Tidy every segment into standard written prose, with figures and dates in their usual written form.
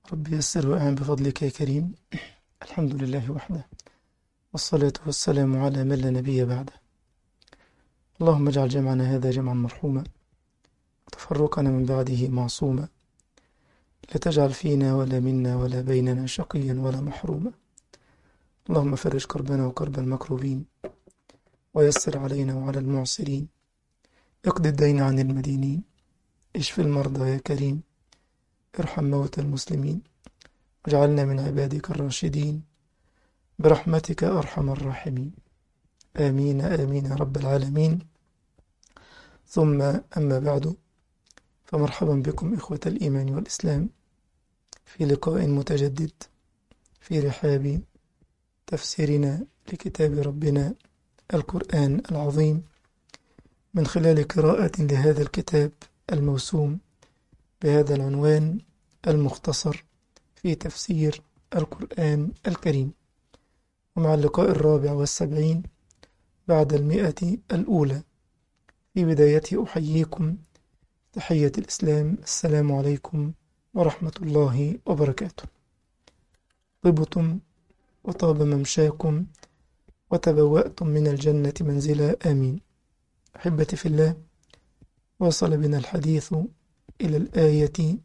رب يسر وأعن بفضلك يا كريم. الحمد لله وحده، والصلاة والسلام على من لا نبي بعده. اللهم اجعل جمعنا هذا جمعا مرحوما، وتفرقنا من بعده معصوما، لا تجعل فينا ولا منا ولا بيننا شقيا ولا محروما. اللهم فرج كربنا وكرب المكروبين، ويسر علينا وعلى المعسرين، اقض الدين عن المدينين، اشف المرضى يا كريم، ارحم موتى المسلمين، واجعلنا من عبادك الراشدين برحمتك أرحم الراحمين. آمين آمين يا رب العالمين. ثم أما بعد، فمرحبا بكم إخوة الإيمان والإسلام في لقاء متجدد في رحاب تفسيرنا لكتاب ربنا القرآن العظيم، من خلال قراءة لهذا الكتاب الموسوم بهذا العنوان المختصر في تفسير القرآن الكريم، ومع اللقاء الرابع والسبعين بعد 100 الأولى. في بدايته أحييكم تحية الإسلام، السلام عليكم ورحمة الله وبركاته. طبتم وطاب ممشاكم وتبوأتم من الجنة منزلا، آمين. أحبتي في الله، وصل بنا الحديث إلى الآية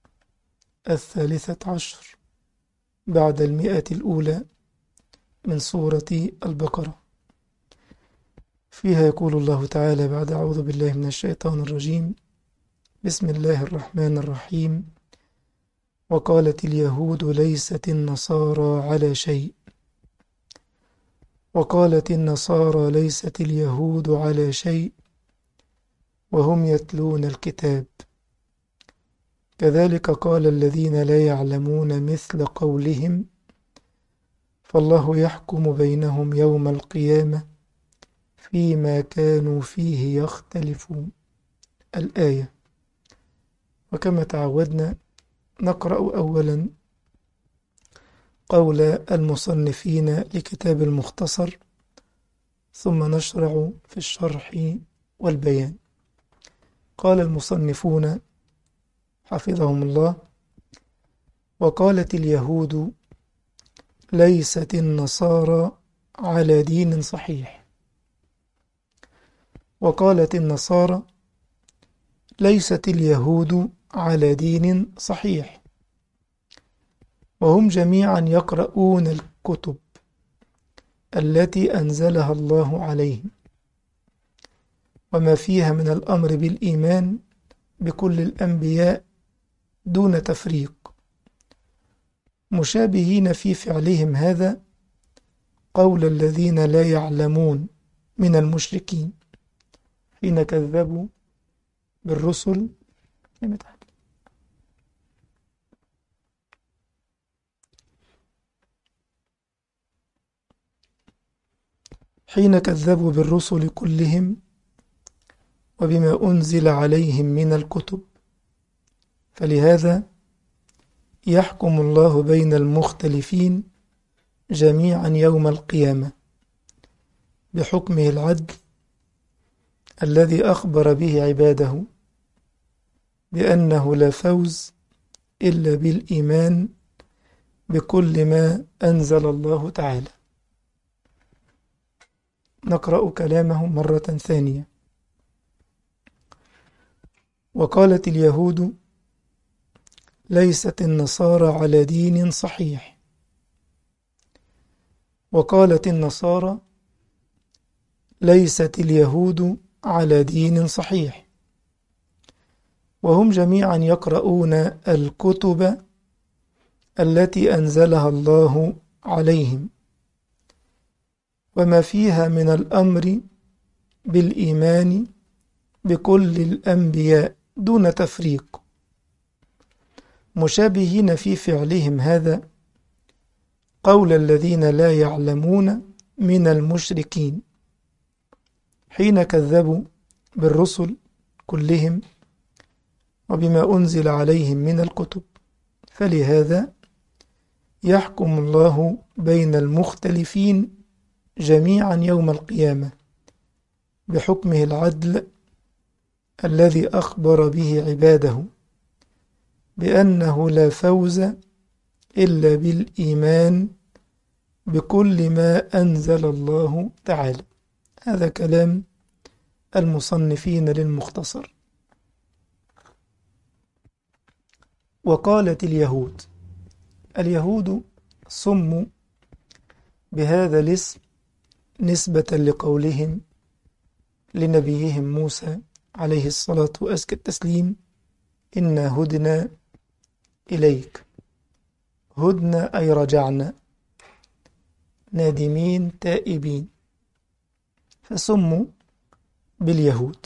13 بعد 100 الأولى من سورة البقرة. فيها يقول الله تعالى بعد أعوذ بالله من الشيطان الرجيم: بسم الله الرحمن الرحيم. وقالت اليهود ليست النصارى على شيء، وقالت النصارى ليست اليهود على شيء وهم يتلون الكتاب، كذلك قال الذين لا يعلمون مثل قولهم، فالله يحكم بينهم يوم القيامة فيما كانوا فيه يختلفون. الآية. وكما تعودنا نقرأ أولا قول المصنفين لكتاب المختصر، ثم نشرع في الشرح والبيان. قال المصنفون حفظهم الله: وقالت اليهود ليست النصارى على دين صحيح، وقالت النصارى ليست اليهود على دين صحيح، وهم جميعا يقرؤون الكتب التي أنزلها الله عليهم، وما فيها من الأمر بالإيمان بكل الأنبياء دون تفريق، مشابهين في فعلهم هذا قول الذين لا يعلمون من المشركين حين كذبوا بالرسل كلهم وبما أنزل عليهم من الكتب، فلهذا يحكم الله بين المختلفين جميعا يوم القيامة بحكمه العدل الذي أخبر به عباده بأنه لا فوز إلا بالإيمان بكل ما أنزل الله تعالى. نقرأ كلامه مرة ثانية: وقالت اليهود ليست النصارى على دين صحيح، وقالت النصارى ليست اليهود على دين صحيح، وهم جميعا يقرؤون الكتب التي أنزلها الله عليهم، وما فيها من الأمر بالإيمان بكل الأنبياء دون تفريق، مشابهين في فعلهم هذا قول الذين لا يعلمون من المشركين حين كذبوا بالرسل كلهم وبما أنزل عليهم من الكتب، فلهذا يحكم الله بين المختلفين جميعا يوم القيامة بحكمه العدل الذي أخبر به عباده بأنه لا فوز إلا بالإيمان بكل ما أنزل الله تعالى. هذا كلام المصنفين للمختصر. وقالت اليهود سموا بهذا الاسم نسبة لقولهم لنبيهم موسى عليه الصلاة وأزكى التسليم: إنا هدنا إليك. هدنا أي رجعنا، نادمين تائبين، فسموا باليهود.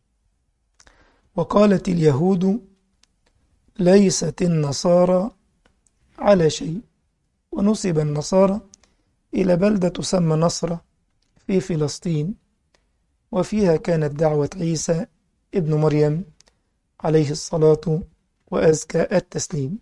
وقالت اليهود ليست النصارى على شيء، ونسب النصارى إلى بلدة تسمى نصرة في فلسطين، وفيها كانت دعوة عيسى ابن مريم عليه الصلاة وأزكى التسليم.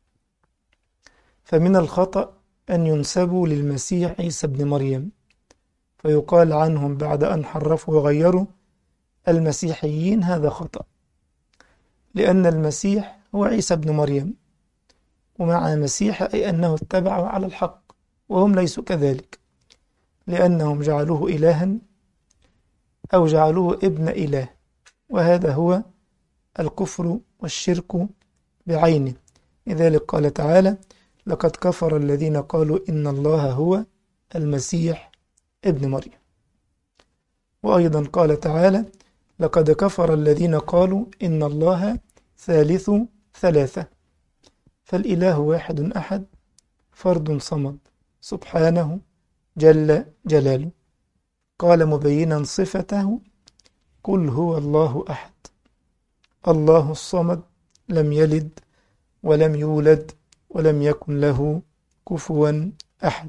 فمن الخطأ أن ينسبوا للمسيح عيسى ابن مريم، فيقال عنهم بعد أن حرفوا وغيروا المسيحيين. هذا خطأ، لأن المسيح هو عيسى ابن مريم، ومع مسيح أي أنه اتبعه على الحق، وهم ليسوا كذلك، لأنهم جعلوه إلها أو جعلوه ابن إله، وهذا هو الكفر والشرك بعينه. لذلك قال تعالى: لقد كفر الذين قالوا إن الله هو المسيح ابن مريم. وأيضا قال تعالى: لقد كفر الذين قالوا إن الله ثالث ثلاثة. فالإله واحد أحد، فرد صمد، سبحانه جل جلاله. قال مبينا صفته: قل هو الله أحد الله الصمد لم يلد ولم يولد ولم يكن له كفوا أحد.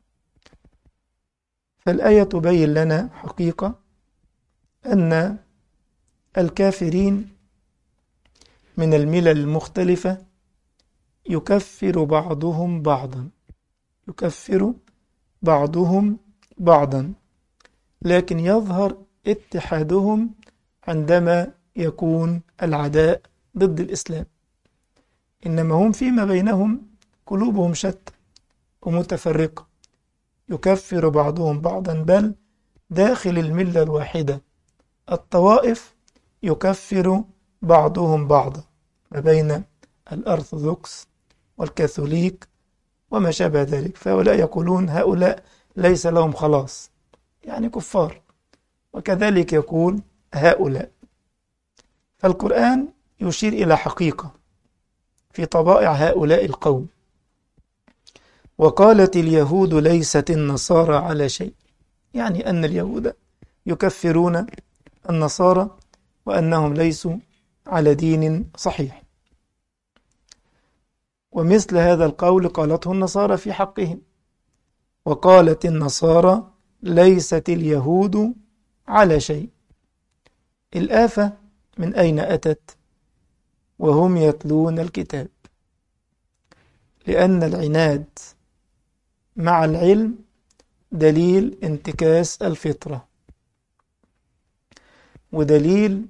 فالآية تبين لنا حقيقة أن الكافرين من الملل المختلفة يكفر بعضهم بعضا، لكن يظهر اتحادهم عندما يكون العداء ضد الإسلام. إنما هم فيما بينهم قلوبهم شتى ومتفرقة، يكفر بعضهم بعضا، بل داخل الملة الواحدة الطوائف يكفر بعضهم بعضا، ما بين الأرثوذكس والكاثوليك وما شابه ذلك. فهؤلاء يقولون هؤلاء ليس لهم خلاص، يعني كفار، وكذلك يقول هؤلاء. فالقرآن يشير إلى حقيقة في طبائع هؤلاء القوم. وقالت اليهود ليست النصارى على شيء، يعني أن اليهود يكفرون النصارى وأنهم ليسوا على دين صحيح. ومثل هذا القول قالته النصارى في حقهم. وقالت النصارى ليست اليهود على شيء. الآفة من أين أتت؟ وهم يتلون الكتاب، لأن العناد مع العلم دليل انتكاس الفطرة، ودليل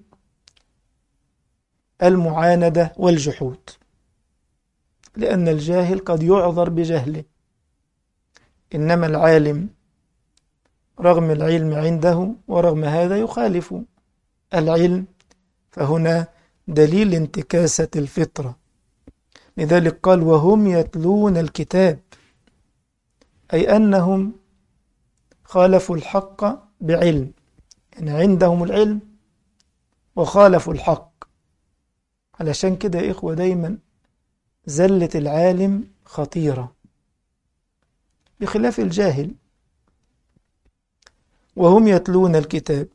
المعاندة والجحود، لأن الجاهل قد يعذر بجهله، إنما العالم رغم العلم عنده ورغم هذا يخالف العلم، فهنا دليل انتكاسة الفطرة. لذلك قال وهم يتلون الكتاب، أي أنهم خالفوا الحق بعلم، يعني عندهم العلم وخالفوا الحق. علشان كده يا إخوة دايما زلة العالم خطيرة بخلاف الجاهل. وهم يتلون الكتاب.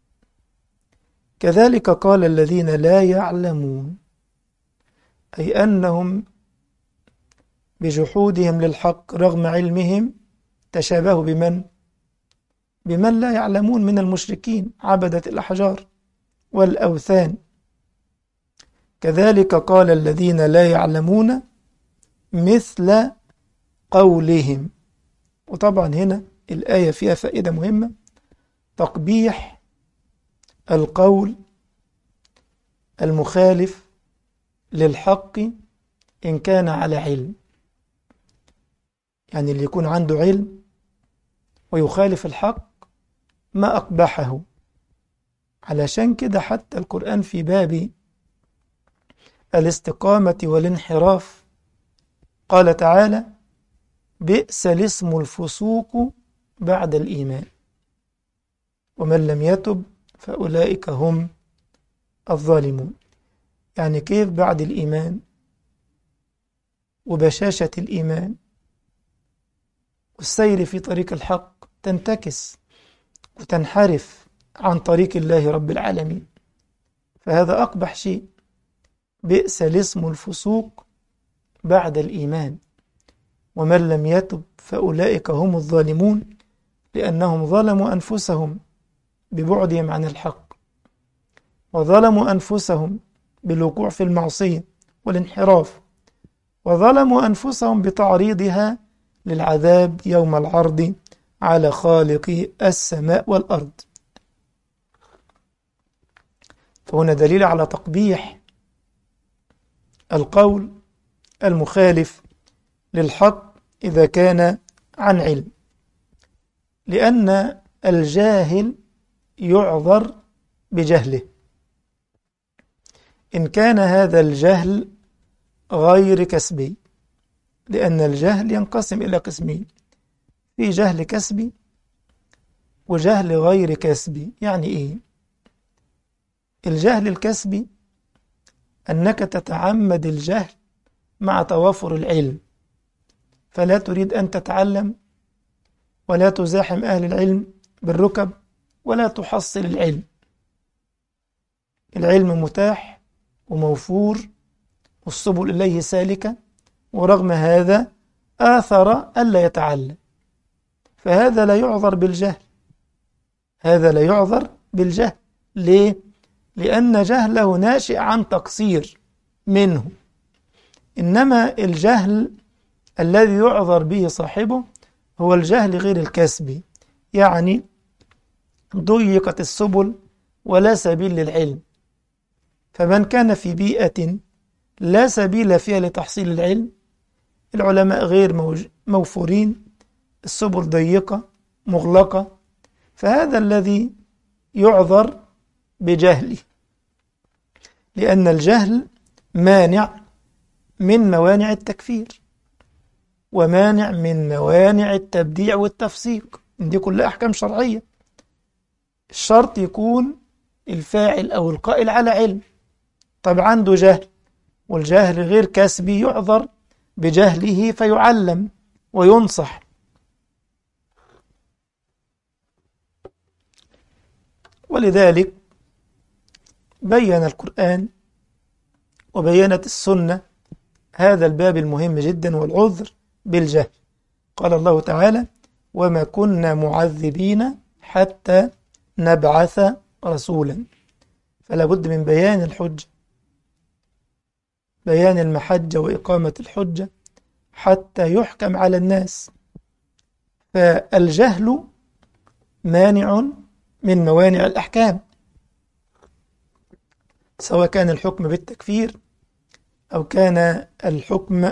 كذلك قال الذين لا يعلمون، أي أنهم بجحودهم للحق رغم علمهم تشابهوا بمن لا يعلمون من المشركين عبدة الأحجار والأوثان. كذلك قال الذين لا يعلمون مثل قولهم. وطبعا هنا الآية فيها فائدة مهمة، تقبيح القول المخالف للحق إن كان على علم. يعني اللي يكون عنده علم ويخالف الحق ما أقبحه. علشان كده حتى القرآن في باب الاستقامة والانحراف قال تعالى: بئس الاسم الفسوق بعد الإيمان ومن لم يتب فأولئك هم الظالمون. يعني كيف بعد الإيمان وبشاشة الإيمان والسير في طريق الحق تنتكس وتنحرف عن طريق الله رب العالمين؟ فهذا أقبح شيء. بئس الاسم الفسوق بعد الإيمان ومن لم يتب فأولئك هم الظالمون، لأنهم ظلموا أنفسهم ببعدهم عن الحق، وظلموا أنفسهم بالوقوع في المعصية والانحراف، وظلموا أنفسهم بتعريضها للعذاب يوم العرض على خالق السماء والأرض. فهنا دليل على تقبيح القول المخالف للحق إذا كان عن علم، لأن الجاهل يعذر بجهله إن كان هذا الجهل غير كسبي، لأن الجهل ينقسم إلى قسمين: في جهل كسبي وجهل غير كسبي. يعني إيه؟ الجهل الكسبي أنك تتعمد الجهل مع توافر العلم، فلا تريد أن تتعلم ولا تزاحم أهل العلم بالركب ولا تحصل العلم. العلم متاح وموفور والسبل إليه سالكة، ورغم هذا آثر ألا يتعلم، فهذا لا يعذر بالجهل. هذا لا يعذر بالجهل. ليه؟ لأن جهله ناشئ عن تقصير منه. إنما الجهل الذي يعذر به صاحبه هو الجهل غير الكسبي، يعني ضيقت السبل ولا سبيل للعلم، فمن كان في بيئة لا سبيل فيها لتحصيل العلم، العلماء غير موفورين، السبل ضيقة مغلقة، فهذا الذي يعذر بجهله، لأن الجهل مانع من موانع التكفير ومانع من موانع التبديع والتفسيق. دي كلها أحكام شرعية. الشرط يكون الفاعل أو القائل على علم. طب عنده جهل، والجهل غير كسبي، يعذر بجهله فيعلم وينصح. ولذلك بين القرآن وبينت السنة هذا الباب المهم جدا والعذر بالجهل. قال الله تعالى: وما كنا معذبين حتى نبعث رسولا. فلا بد من بيان الحجة، بيان المحجة وإقامة الحجة حتى يحكم على الناس. فالجهل مانع من موانع الأحكام، سواء كان الحكم بالتكفير أو كان الحكم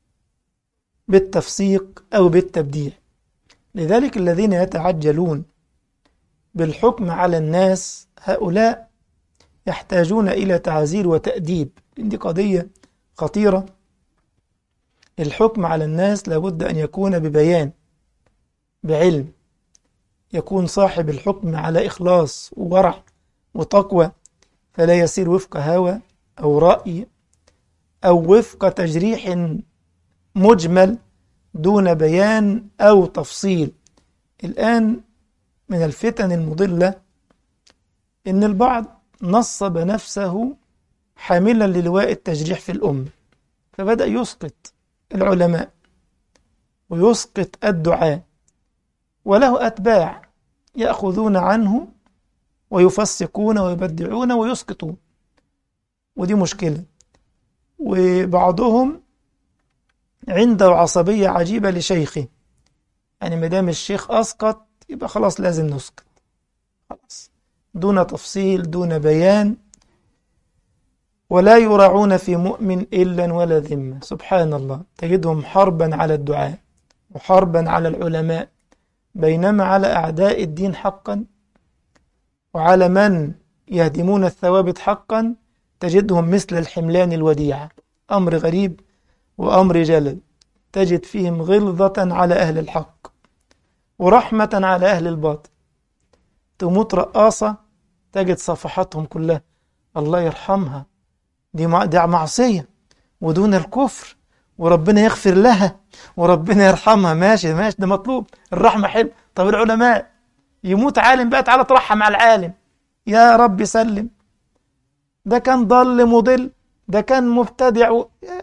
بالتفسيق أو بالتبديع. لذلك الذين يتعجلون بالحكم على الناس هؤلاء يحتاجون إلى تعزير وتأديب. دي قضية خطيرة. الحكم على الناس لابد أن يكون ببيان، بعلم، يكون صاحب الحكم على إخلاص وورع وتقوى، فلا يسير وفق هوى أو رأي أو وفق تجريح مجمل دون بيان أو تفصيل. الآن من الفتن المضلة إن البعض نصب نفسه حاملا للواء التجريح في الأمة، فبدأ يسقط العلماء ويسقط الدعاة، وله أتباع يأخذون عنه ويفسقون ويبدعون ويسقطون، ودي مشكلة. وبعضهم عنده عصبية عجيبة لشيخه، يعني مدام الشيخ أسقط يبقى خلاص لازم نسقط، خلاص، دون تفصيل دون بيان، ولا يراعون في مؤمن إلا ولا ذمة. سبحان الله، تجدهم حربا على الدعاء وحربا على العلماء، بينما على أعداء الدين حقا وعلى من يهدمون الثوابت حقا تجدهم مثل الحملان الوديعة. أمر غريب وأمر جلل، تجد فيهم غلظة على أهل الحق ورحمة على أهل الباطل. تموت رقاصة تجد صفحاتهم كلها الله يرحمها، دي معصية ودون الكفر، وربنا يغفر لها وربنا يرحمها. ماشي ماشي، ده مطلوب، الرحمة حلو. طب العلماء، يموت عالم بقى تعالى ترحم على العالم، يا رب سلم، ده كان ضل مضل، ده كان مبتدع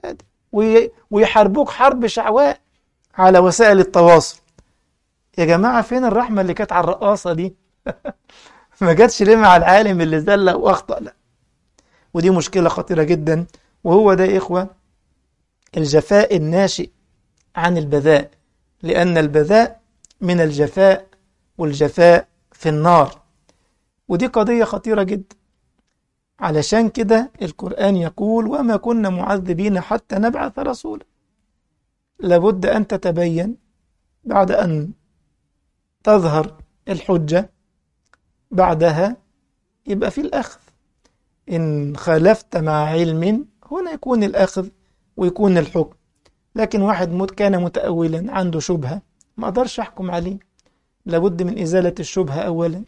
ويحاربوك حرب شعواء على وسائل التواصل. يا جماعة فين الرحمة اللي كانت على الرقاصة دي؟ ما جاتش ليه مع العالم اللي زل واخطأ؟ لا، ودي مشكلة خطيرة جدا. وهو ده يا إخوة الجفاء الناشئ عن البذاء، لأن البذاء من الجفاء، والجفاء في النار. ودي قضية خطيرة جدا. علشان كده القرآن يقول وما كنا معذبين حتى نبعث رسولا. لابد أن تتبين بعد أن تظهر الحجة، بعدها يبقى في الأخذ. إن خالفت مع علم هنا يكون الأخذ ويكون الحكم. لكن واحد كان متأولا عنده شبهة، ما أقدرش أحكم عليه، لابد من إزالة الشبهة أولا.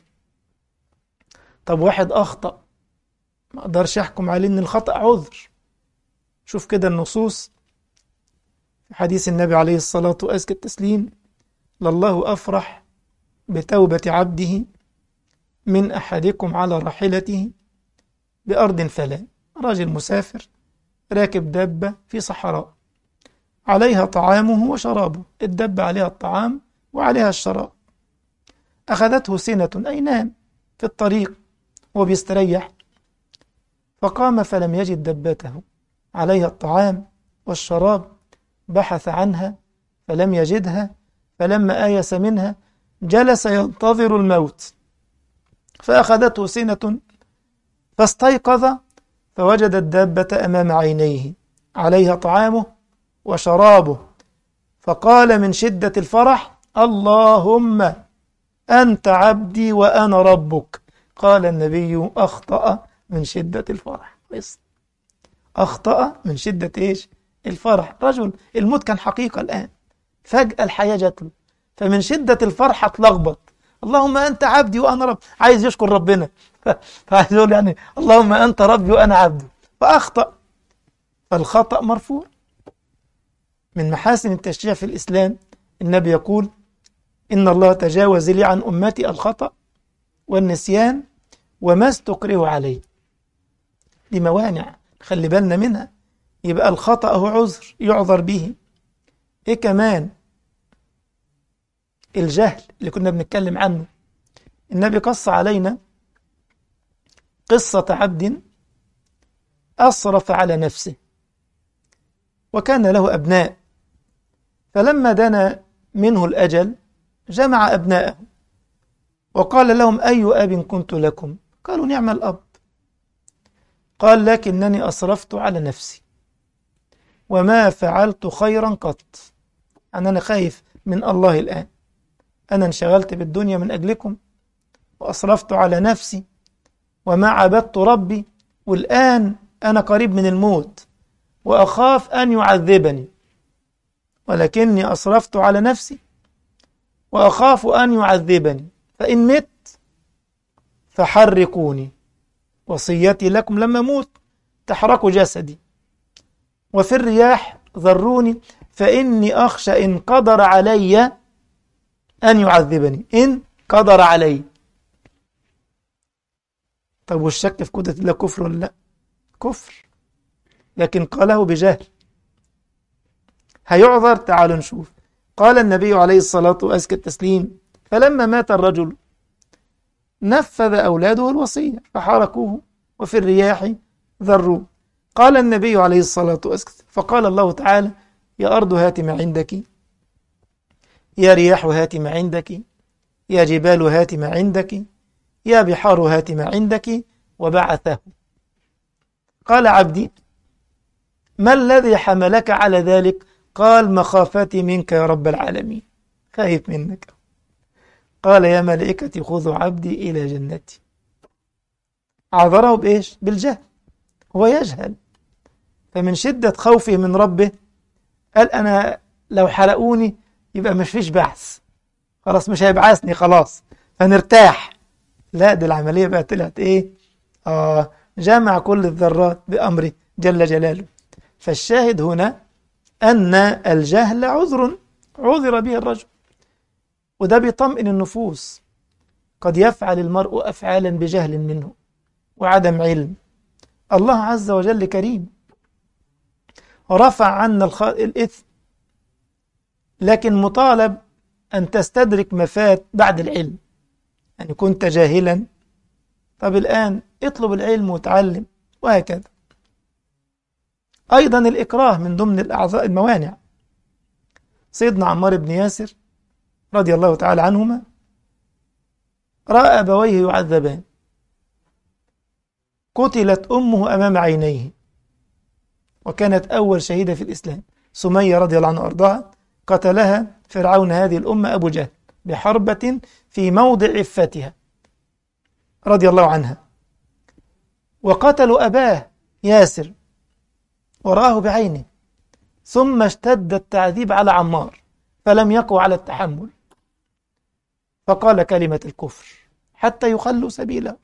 طب واحد أخطأ، ما أقدرش أحكم عليه إن الخطأ عذر. شوف كده النصوص في حديث النبي عليه الصلاة وأزكى التسليم: لله أفرح بتوبة عبده من أحدكم على راحلته بأرض فلا. راجل مسافر راكب دابة في صحراء، عليها طعامه وشرابه، الدابة عليها الطعام وعليها الشراب. أخذته سنة، أي نام في الطريق وبيستريح، فقام فلم يجد دبته عليها الطعام والشراب، بحث عنها فلم يجدها، فلما آيس منها جلس ينتظر الموت، فأخذته سنة فاستيقظ فوجد الدابة أمام عينيه عليها طعامه وشرابه، فقال من شدة الفرح: اللهم أنت عبدي وأنا ربك. قال النبي: أخطأ من شدة الفرح. أخطأ من شدة إيش؟ الفرح. رجل الموت كان حقيقة الآن، فجأة الحياة جات له، فمن شدة الفرحة اتلخبط. اللهم أنت عبدي وأنا رب، عايز يشكر ربنا فعايز يقول يعني اللهم أنت ربي وأنا عبدي، فأخطأ. فالخطأ مرفوع. من محاسن التشريع في الإسلام النبي يقول: إن الله تجاوز لي عن أمتي الخطأ والنسيان وما استكره عليه. دي موانع خلي بالنا منها. يبقى الخطأ هو عذر يعذر به. إيه كمان؟ الجهل اللي كنا بنتكلم عنه. النبي قص علينا قصة عبد أسرف على نفسه وكان له أبناء، فلما دنا منه الأجل جمع أبناءه وقال لهم: أي أب كنت لكم؟ قالوا: نعم الأب. قال: لكنني أسرفت على نفسي وما فعلت خيرا قط. أنا خايف من الله الآن، أنا انشغلت بالدنيا من أجلكم وأسرفت على نفسي وما عبدت ربي، والآن أنا قريب من الموت وأخاف أن يعذبني، ولكني أسرفت على نفسي وأخاف أن يعذبني، فإن مت فحرقوني. وصيتي لكم لما أموت تحرقوا جسدي، وفي الرياح ذروني، فإني أخشى إن قدر علي أن يعذبني، إن قدر علي. طب والشك في قدرة الله كفر ولا لا؟ كفر، لكن قاله بجهل. هيعذر؟ تعالوا نشوف. قال النبي عليه الصلاة وأزكى التسليم: فلما مات الرجل نفذ أولاده الوصية فحرقوه وفي الرياح ذروه. قال النبي عليه الصلاة والسلام: فقال الله تعالى: يا أرض هات ما عندك، يا رياح هات ما عندك، يا جبال هات ما عندك، يا بحار هات ما عندك، وبعثه. قال: عبدي ما الذي حملك على ذلك؟ قال مخافتي منك يا رب العالمين، خايف منك. قال يا ملائكتي خذوا عبدي إلى جنتي. عذره بإيش؟ بالجهل، هو يجهل، فمن شدة خوفه من ربه قال أنا لو حرقوني يبقى مش فيش بحث، خلاص مش هيبعثني خلاص فنرتاح. لا، دي العملية بقى طلعت إيه؟ جمع كل الذرات بأمره جل جلاله. فالشاهد هنا أن الجهل عذر به الرجل، وده بيطمئن النفوس. قد يفعل المرء أفعالا بجهل منه وعدم علم. الله عز وجل كريم، رفع عنا الإثم، لكن مطالب أن تستدرك ما فات بعد العلم. يعني كنت جاهلا، طب الآن اطلب العلم وتعلم، وهكذا. أيضا الإكراه من ضمن الأعضاء الموانع. سيدنا عمار بن ياسر رضي الله تعالى عنهما رأى أبويه يعذبان، قتلت أمه أمام عينيه، وكانت أول شهيدة في الإسلام، سمية رضي الله عنها وأرضاها، قتلها فرعون هذه الأمة أبو جهل بحربة في موضع عفتها رضي الله عنها، وقتلوا أباه ياسر ورآه بعينه، ثم اشتد التعذيب على عمار فلم يقوى على التحمل، فقال كلمة الكفر حتى يخلوا سبيله،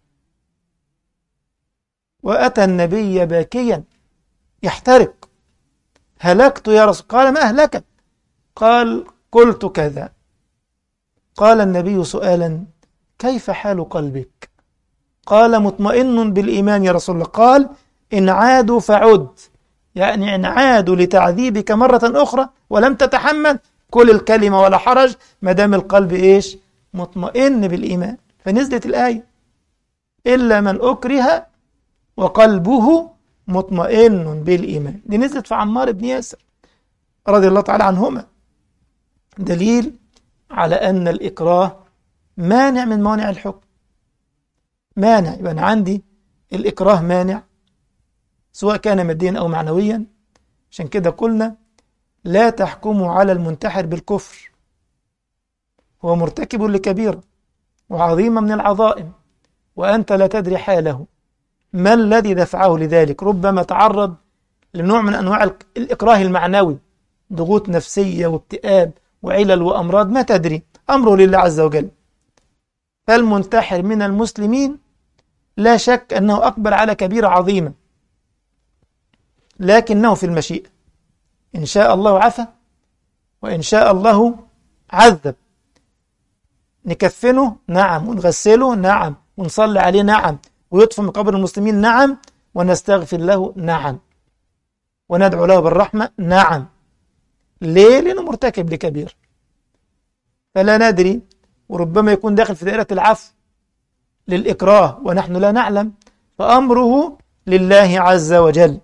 وأتى النبي باكيا يحترق: هلكت يا رسول. قال ما أهلكت؟ قال قلت كذا. قال النبي سؤالا: كيف حال قلبك؟ قال مطمئن بالإيمان يا رسول الله. قال إن عادوا فعد، يعني إن عادوا لتعذيبك مرة أخرى ولم تتحمل، كل الكلمة ولا حرج ما دام القلب إيش؟ مطمئن بالإيمان. فنزلت الآية: إلا من أكره وقلبه مطمئن بالإيمان. دي نزلت في عمار بن ياسر رضي الله تعالى عنهما، دليل على أن الإكراه مانع من موانع الحكم. مانع، يبقى أنا عندي الإكراه مانع سواء كان ماديا أو معنويا. عشان كده قلنا لا تحكموا على المنتحر بالكفر، هو مرتكب لكبيرة وعظيمة من العظائم وأنت لا تدري حاله، ما الذي دفعه لذلك؟ ربما تعرض لنوع من أنواع الإكراه المعنوي، ضغوط نفسية واكتئاب وعلل وأمراض، ما تدري، أمره لله عز وجل. فالمنتحر من المسلمين لا شك أنه أقبل على كبيرة عظيمة، لكنه في المشيئة، إن شاء الله عفى وإن شاء الله عذب. نكفنه نعم، ونغسله نعم، ونصلي عليه نعم، ويدفن من قبر المسلمين نعم، ونستغفر له نعم، وندعو له بالرحمة نعم. ليه؟ لأنه مرتكب لكبير، فلا ندري، وربما يكون داخل في دائرة العفو للإكراه ونحن لا نعلم، فأمره لله عز وجل.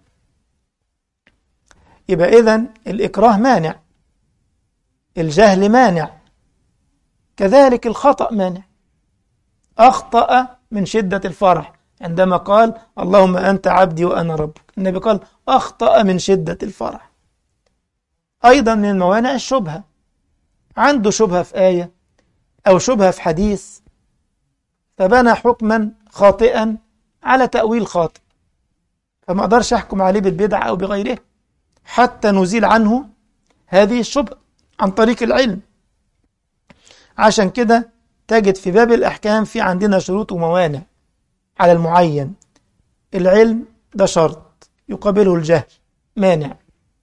يبقى إذن الإكراه مانع، الجهل مانع، كذلك الخطأ مانع. أخطأ من شدة الفرح عندما قال اللهم أنت عبدي وأنا ربك، النبي قال أخطأ من شدة الفرح. أيضا من الموانع الشبهة، عنده شبهة في آية أو شبهة في حديث فبنى حكما خاطئا على تأويل خاطئ، فما أقدرش أحكم عليه بالبدعة أو بغيره حتى نزيل عنه هذه الشبهة عن طريق العلم. عشان كده تجد في باب الأحكام في عندنا شروط وموانع على المعين. العلم ده شرط يقابله الجهل مانع،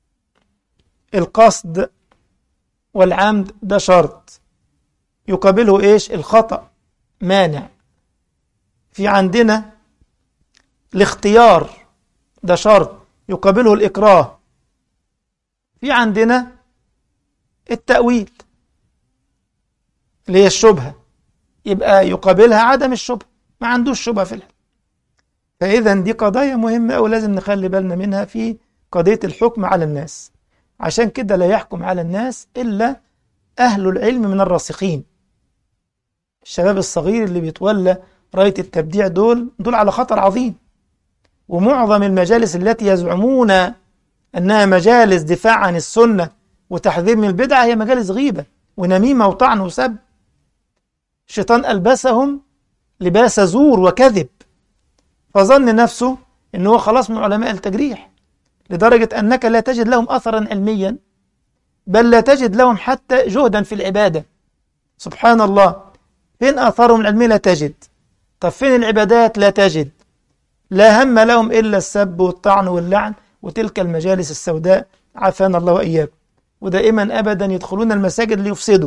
القصد والعمد ده شرط يقابله إيش؟ الخطأ مانع. في عندنا الاختيار ده شرط يقابله الإكراه. في عندنا التأويل اللي هي الشبهة، يبقى يقابلها عدم الشبهة، ما عندوش شبهة في الحكم. فإذا دي قضايا مهمة ولازم نخلي بالنا منها في قضية الحكم على الناس. عشان كده لا يحكم على الناس إلا أهل العلم من الراسخين. الشباب الصغير اللي بيتولى راية التبديع دول على خطر عظيم. ومعظم المجالس التي يزعمون أنها مجالس دفاع عن السنة وتحذير من البدعة هي مجالس غيبة ونميمة وطعن وسب. الشيطان ألبسهم لباس زور وكذب، فظن نفسه أنه خلاص من علماء التجريح، لدرجة أنك لا تجد لهم أثرا علميا، بل لا تجد لهم حتى جهدا في العبادة. سبحان الله، فين آثارهم العلمية؟ لا تجد. طب فين العبادات؟ لا تجد. لا هم لهم إلا السب والطعن واللعن وتلك المجالس السوداء، عافانا الله وإياكم. ودائما أبدا يدخلون المساجد ليفسدوا،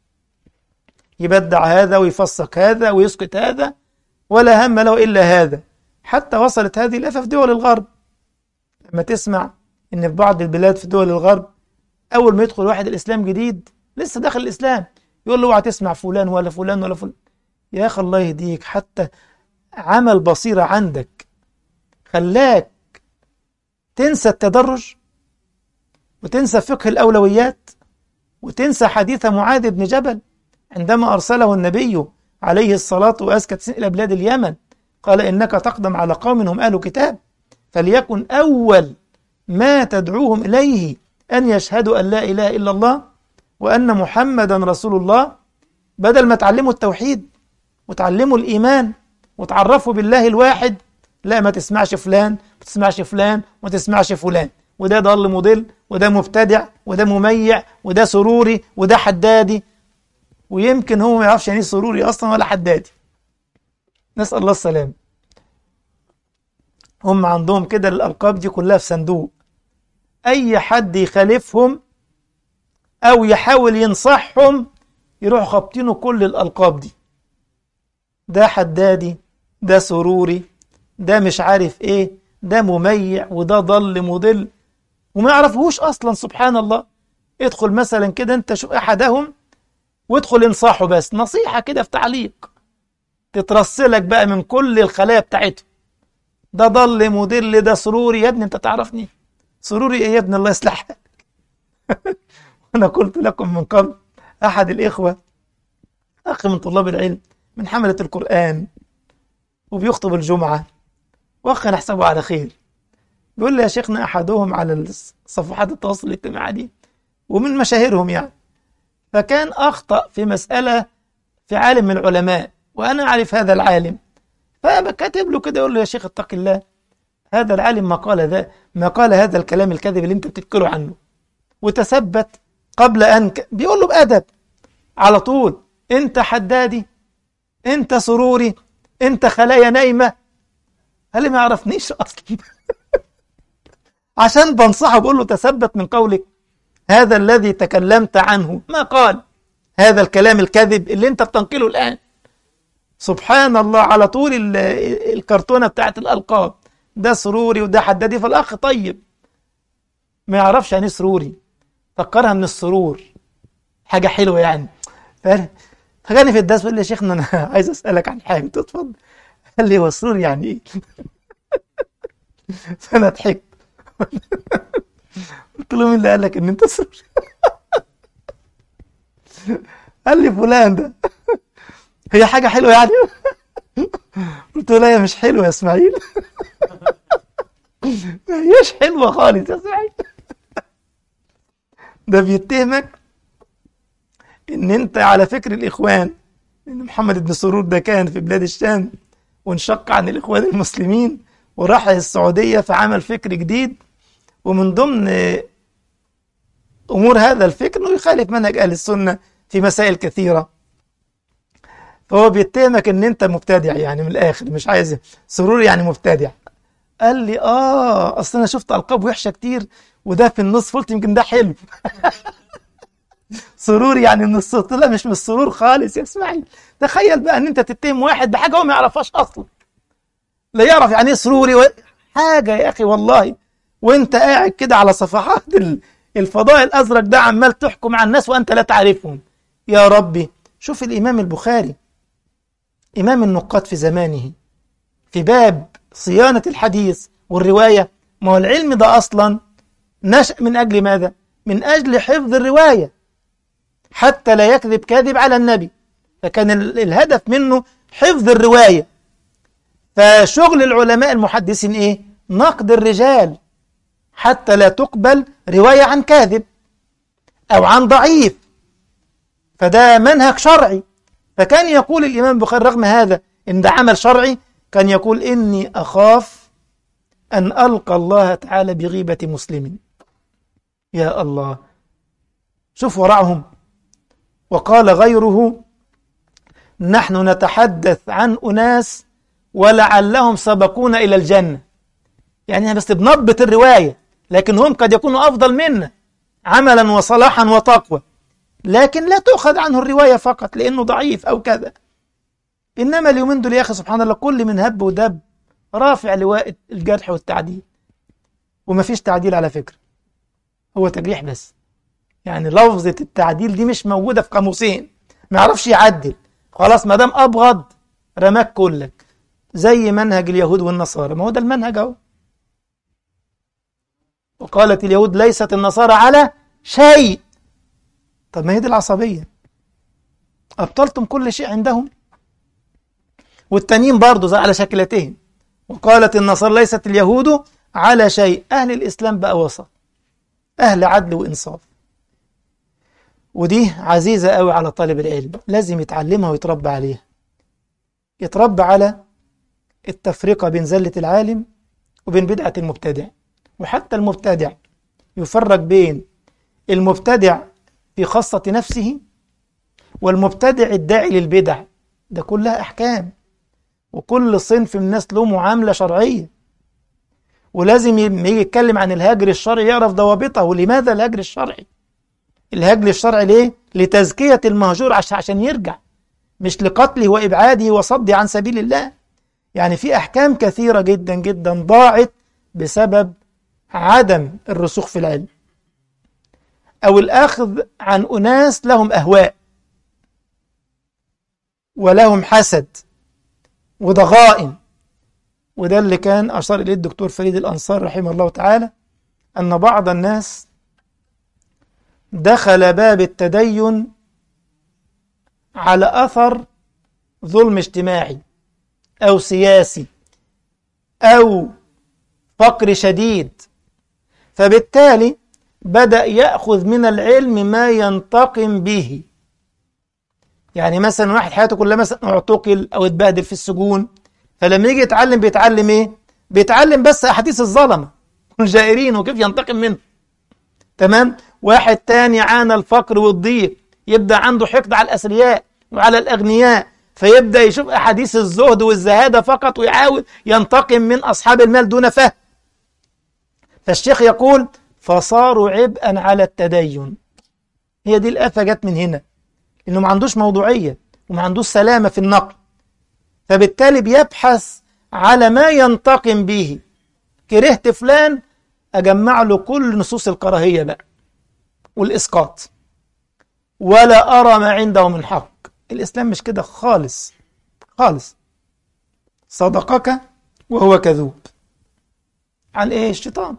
يبدع هذا ويفسق هذا ويسكت هذا، ولا هم له إلا هذا. حتى وصلت هذه الآفة في دول الغرب. لما تسمع إن في بعض البلاد في دول الغرب أول ما يدخل واحد الإسلام جديد لسه داخل الإسلام يقول له اوعى تسمع فلان ولا فلان ولا فلان. يا أخي الله يهديك، حتى عمل بصيرة عندك خلاك تنسى التدرج وتنسى فقه الأولويات وتنسى حديث معاذ بن جبل عندما أرسله النبي عليه الصلاة والسلام إلى بلاد اليمن، قال إنك تقدم على قوم هم أهل كتاب، فليكن أول ما تدعوهم إليه أن يشهدوا أن لا إله إلا الله وأن محمدا رسول الله. بدل ما تعلموا التوحيد وتعلموا الإيمان وتعرفوا بالله الواحد، لا، ما تسمعش فلان، ما تسمعش فلان، ما تسمعش فلان، وده ضل مضل، وده مبتدع، وده مميع، وده سروري، وده حدادي. ويمكن هو ما يعرفش يعني ايه سروري أصلا ولا حدادي، نسأل الله السلام. هم عندهم كده الألقاب دي كلها في صندوق، أي حد يخالفهم أو يحاول ينصحهم يروحوا خابطينه كل الألقاب دي. ده حدادي، ده سروري، ده مش عارف إيه، ده مميع، وده ضل مضل، وما يعرفوش أصلا. سبحان الله. ادخل مثلا كده أنت شوف أحدهم وادخل انصحه، بس نصيحة كده في تعليق تترسلك بقى من كل الخلايا بتاعته. ده ضل مضل، ده سروري. يا ابني أنت تعرفني سروري إيه يا ابن؟ الله يصلحك. أنا قلت لكم من قبل، أحد الإخوة أخ من طلاب العلم من حملة القرآن وبيخطب الجمعة، وأخ نحسبه على خير، بيقول لي يا شيخنا أحدهم على صفحات التواصل الاجتماعي دي ومن مشاهيرهم يعني، فكان أخطأ في مسألة في عالم من العلماء وأنا أعرف هذا العالم، فبكتب له كده يقول له يا شيخ اتق الله، هذا العالم ما قال هذا الكلام الكذب اللي أنت بتذكره عنه، وتثبت قبل أن بيقول له بأدب على طول، أنت حدادي، أنت سروري، أنت خلايا نايمة. هل ما يعرفنيش أصلا؟ عشان بنصحه بقول له تثبت من قولك، هذا الذي تكلمت عنه ما قال هذا الكلام الكذب اللي أنت بتنقله الآن. سبحان الله، على طول الكرتونة بتاعت الألقاب، ده سروري وده حدادي. فالأخ طيب ما يعرفش يعني سروري، فكرها من السرور حاجة حلوة يعني. فجاني في الدرس بيقول لي يا شيخنا أنا عايز أسألك عن حاجة. تتفضل. قال لي هو السرور يعني إيه؟ فأنا ضحكت. قلت له مين اللي قال لك إن أنت سرور؟ قال لي فلان ده. هي حاجة حلوة يعني؟ قلت له لا هي مش حلوة يا إسماعيل. ما هيش حلوة خالص يا إسماعيل. ده بيتهمك ان انت على فكر الاخوان، ان محمد بن سرور ده كان في بلاد الشام وانشق عن الاخوان المسلمين وراح السعودية فعمل فكر جديد، ومن ضمن امور هذا الفكر انه يخالف منهج اهل السنة في مسائل كثيرة. فهو بيتهمك ان انت مبتدع يعني، من الاخر مش عايز سرور يعني مبتدع. قال لي اصل انا شفت القاب وحشة كتير وده في النص، قلت يمكن ده حلو. سرور يعني من الصوت؟ لا مش من السرور خالص يا اسماعيل. تخيل بقى ان انت تتهم واحد بحاجه هو ما يعرفهاش اصلا، لا يعرف يعني ايه سروري حاجه يا اخي والله، وانت قاعد كده على صفحات الفضاء الازرق ده عمال تحكم على الناس وانت لا تعرفهم. يا ربي، شوف الامام البخاري امام النقاد في زمانه في باب صيانه الحديث والروايه. ما هو العلم ده اصلا نشأ من اجل ماذا؟ من اجل حفظ الروايه حتى لا يكذب كاذب على النبي، فكان الهدف منه حفظ الرواية. فشغل العلماء المحدثين إيه؟ نقد الرجال حتى لا تقبل رواية عن كاذب. أو عن ضعيف، فده منهج شرعي. فكان يقول الإمام البخاري رغم هذا إن ده عمل شرعي، كان يقول إني أخاف أن ألقى الله تعالى بغيبة مسلم. يا الله، شوف ورعهم. وقال غيره: نحن نتحدث عن أناس ولعلهم سبقونا إلى الجنة. يعني بس بنضبط الرواية، لكن هم قد يكونوا أفضل منا عملا وصلاحا وتقوى، لكن لا تؤخذ عنه الرواية فقط لأنه ضعيف أو كذا. إنما اليومين دول يا أخي سبحان الله كل من هب ودب رافع لواء الجرح والتعديل، وما فيش تعديل على فكرة، هو تجريح بس. يعني لفظة التعديل دي مش موجودة في قاموسين، ما يعرفش يعدل، خلاص ما دام أبغض رماك كلك، زي منهج اليهود والنصارى. ما هو ده المنهج أهو. وقالت اليهود ليست النصارى على شيء. طب ما هي دي العصبية، أبطلتم كل شيء عندهم. والتانيين برضو على شكلتهم. وقالت النصارى ليست اليهود على شيء. أهل الإسلام بقى وسط، أهل عدل وإنصاف. ودي عزيزة قوي على طالب العلم، لازم يتعلمها ويتربى عليها. يتربى على التفرقة بين زلة العالم وبين بدعة المبتدع. وحتى المبتدع يفرق بين المبتدع في خاصة نفسه والمبتدع الداعي للبدع. ده كلها أحكام، وكل صنف من الناس له معاملة شرعية. ولازم يجي يتكلم عن الهجر الشرعي يعرف ضوابطه. ولماذا الهجر الشرعي؟ الهجر الشرعي ليه؟ لتزكية المهجور عشان يرجع، مش لقتله وإبعاده وصده عن سبيل الله. يعني في أحكام كثيرة جدا جدا ضاعت بسبب عدم الرسوخ في العلم أو الأخذ عن أناس لهم أهواء ولهم حسد وضغائن. وده اللي كان أشار إليه الدكتور فريد الأنصار رحمه الله تعالى، أن بعض الناس دخل باب التدين على أثر ظلم اجتماعي أو سياسي أو فقر شديد، فبالتالي بدأ يأخذ من العلم ما ينتقم به. يعني مثلا واحد حياته كلها مثلا اعتقل أو اتبهدل في السجون، فلما يجي يتعلم بيتعلم إيه؟ بيتعلم بس أحاديث الظلمة والجائرين وكيف ينتقم منه. تمام؟ واحد تاني عانى الفقر والضيق، يبدأ عنده حقد على الأثرياء وعلى الأغنياء، فيبدأ يشوف أحاديث الزهد والزهادة فقط ويحاول ينتقم من أصحاب المال دون فهم. فالشيخ يقول فصاروا عبئا على التدين. هي دي الآفة جت من هنا، إنه ما عندوش موضوعية وما عندوش سلامة في النقل، فبالتالي بيبحث على ما ينتقم به. كرهت فلان، أجمع له كل نصوص الكراهية بقى والإسقاط، ولا أرى ما عنده من حق. الإسلام مش كده خالص خالص. صدقك وهو كذوب. عن إيه؟ الشيطان.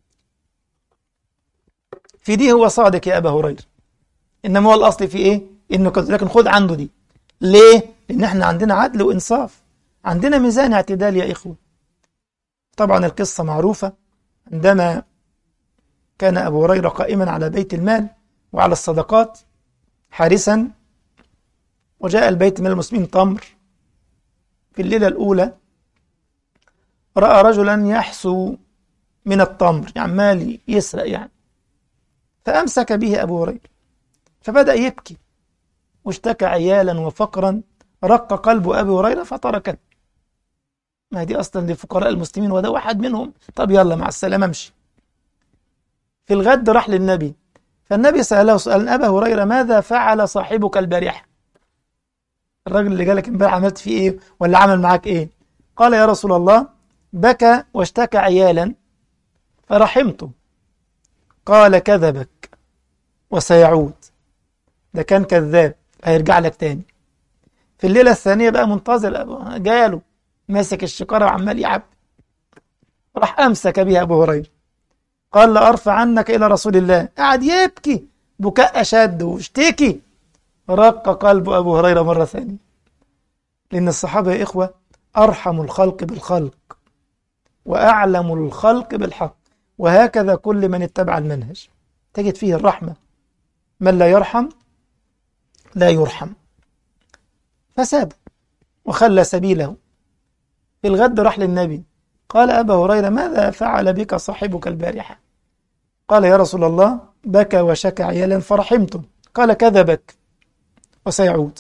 في دي هو صادق يا أبا هريرة، إنما هو الأصل في إيه؟ إنه كذوب. لكن خد عنده دي. ليه؟ لأن إحنا عندنا عدل وإنصاف، عندنا ميزان اعتدال يا إخوة. طبعا القصة معروفة، عندما كان أبو هريرة قائما على بيت المال وعلى الصدقات حارسا، وجاء البيت من المسلمين تمر. في الليلة الأولى رأى رجلا يحسو من التمر، عمال يسرق يعني، فأمسك به أبو هريرة فبدأ يبكي واشتكى عيالا وفقرا. رق قلب أبي هريرة فتركه. ما دي أصلا لفقراء المسلمين وده واحد منهم، طب يلا مع السلامة امشي. في الغد راح للنبي، فالنبي سأله سؤال: أبا هريرة ماذا فعل صاحبك البارحة؟ الراجل اللي جالك امبارح عملت فيه ايه ولا عمل معاك ايه؟ قال يا رسول الله بكى واشتكى عيالا فرحمته. قال كذبك وسيعود، ده كان كذاب هيرجع لك تاني. في الليلة الثانية بقى منتظر، جاله ماسك الشكارة وعمال يعب، راح أمسك بها أبو هريرة. قال لأرفع عنك إلى رسول الله. قعد يبكي بكاء أشد واشتكي. رق قلب أبو هريرة مرة ثانية، لأن الصحابة يا إخوة أرحم الخلق بالخلق وأعلم الخلق بالحق، وهكذا كل من اتبع المنهج تجد فيه الرحمة من لا يرحم لا يرحم. فسابه وخلى سبيله. في الغد راح للنبي قال أبا هريرة ماذا فعل بك صاحبك البارحة؟ قال يا رسول الله بكى وشكى عيالا فرحمته. قال كذبك وسيعود.